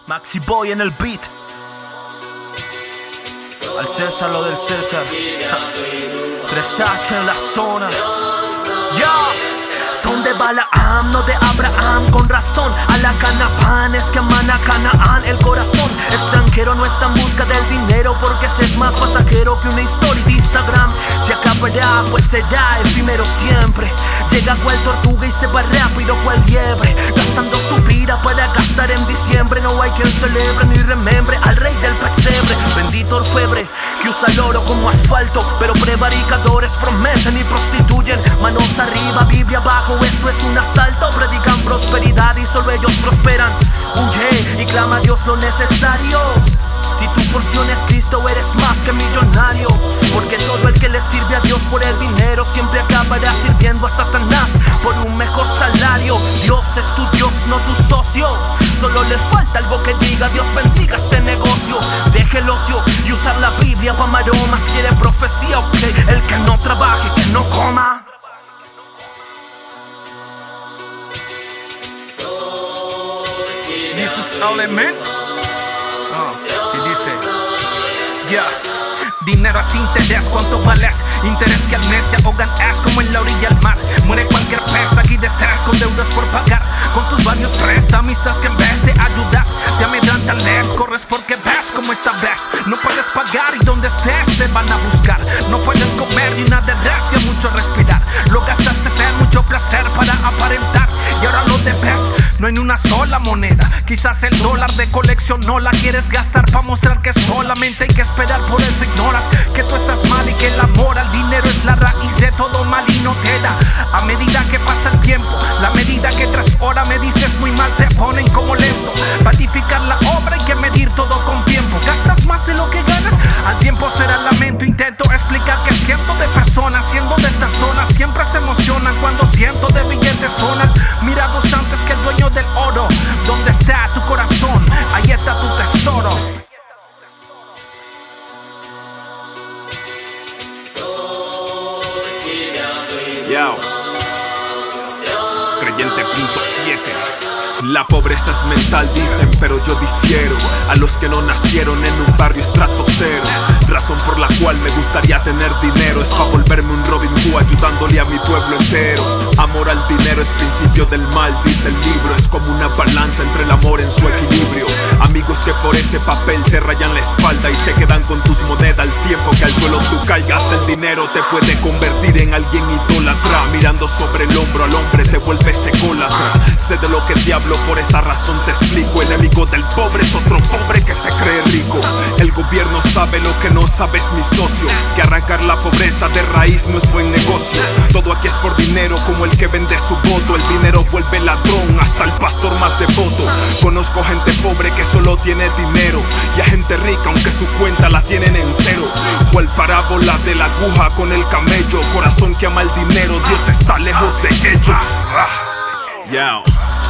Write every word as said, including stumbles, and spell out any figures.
Maxi Boy en el beat. Al César lo del César. tres H en la zona. Ya. Son de Balaam, no de Abraham. Con razón, a la canapan es que aman a Canaán. El corazón extranjero no está en busca del dinero, porque ese es más pasajero que una historia de Instagram. Se acabará, pues será efímero siempre. Llega cual tortuga y se va rápido cual liebre, gastando su vida para gastar en diciembre. No hay quien celebre ni remembre al rey del pesebre. Bendito orfebre que usa el oro como asfalto, pero prevaricadores prometen y prostituyen. Manos arriba, Biblia abajo, esto es un asalto. Predican prosperidad y solo ellos prosperan. Huye y clama a Dios lo necesario. Si tu porción es Cristo, eres más que millonario, porque todo el que le sirve a Dios por el dinero siempre acabará sirviendo a Satanás por un mejor salario. Dios es tu Dios, no tu socio. Solo les falta algo que diga: Dios bendiga este negocio. Deje el ocio y usar la Biblia pa' maromas. Quiere profecía, ok. El que no trabaje, que no coma. This is element. Oh, y dice, ya, yeah. Dinero es interés, ¿cuánto vales? Interés que al mes te ahogan es como en la orilla del mar. Muere cualquier pez aquí de estrés, con deudas por pagar. Con tus varios prestamistas que en vez de ayudar te amedrantan, les corres porque ves como esta vez no puedes pagar y donde estés te van a buscar. No puedes comer ni una de recia, mucho respirar. Lo gastaste en mucho placer para aparentar y ahora lo debes. No hay ni una sola moneda, quizás el dólar de colección no la quieres gastar para mostrar que solamente hay que esperar. Por eso ignoras que tú estás mal y que el amor al dinero es la raíz de todo mal y no te da. A medida que pasa el tiempo, la medida que tras hora me dices muy mal, te ponen como lento. Para edificar la obra hay que medir todo con tiempo. Gastas más de lo que ganas, al tiempo será lamento. Intento explicar que cientos de personas siendo de esta zona siempre se emocionan cuando cientos de billetes sonan mirados antes que el dueño del oro. ¿Dónde está tu corazón? Ahí está tu tesoro. Yo. Creyente punto siete. La pobreza es mental, dicen, pero yo difiero. A los que no nacieron en un barrio estrato cero. Razón por la cual me gustaría tener dinero es pa' volverme un Robin Hood ayudándole a mi pueblo entero. Amor al dinero es principio del mal, dice el libro. Es como una balanza entre el amor en su equilibrio. Amigos que por ese papel te rayan la espalda y se quedan con tus monedas al tiempo que al suelo tú caigas. El dinero te puede convertir en alguien idólatra. Mirando sobre el hombro al hombre te vuelves ególatra. Sé de lo que el diablo, por esa razón te explico. El enemigo del pobre es otro pobre que se cree rico. El gobierno sabe lo que no sabes, mi socio, que arrancar la pobreza de raíz no es buen negocio. Todo aquí es por dinero, como el que vende su voto. El dinero vuelve ladrón hasta el pastor más devoto. Conozco gente pobre que solo tiene dinero, y a gente rica aunque su cuenta la tienen en cero. Cual parábola de la aguja con el camello. Corazón que ama el dinero, Dios está lejos de ellos. Yeah.